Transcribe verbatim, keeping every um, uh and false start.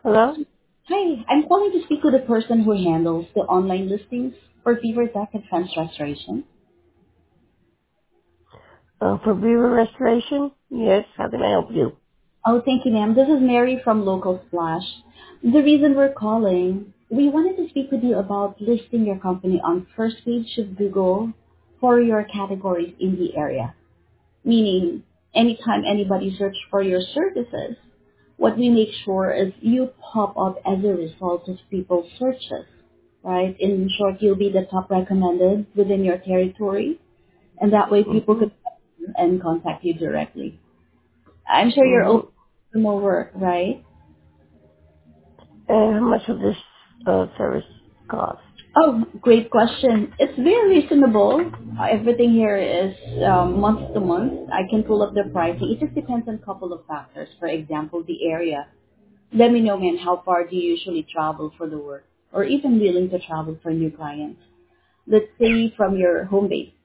Hello? Hi, I'm calling to speak with the person who handles the online listings for Beaver Deck and Fence Restoration. Uh, for Beaver Restoration? Yes, how can I help you? Oh, thank you, ma'am. This is Mary from Local Splash. The reason we're calling, we wanted to speak with you about listing your company on first page of Google for your categories in the area. Meaning, anytime anybody search for your services, what we make sure is you pop up as a result of people's searches, right? In short, you'll be the top recommended within your territory, and that way people Mm-hmm. could and contact you directly. I'm sure you're Mm-hmm. open to more work, right? And how much will this uh, service cost? Oh, great question. It's very reasonable. Uh, Everything here is um, month to month. I can pull up the pricing. It just depends on a couple of factors. For example, the area. Let me know, man, how far do you usually travel for the work? Or even willing to travel for new clients? Let's say from your home base.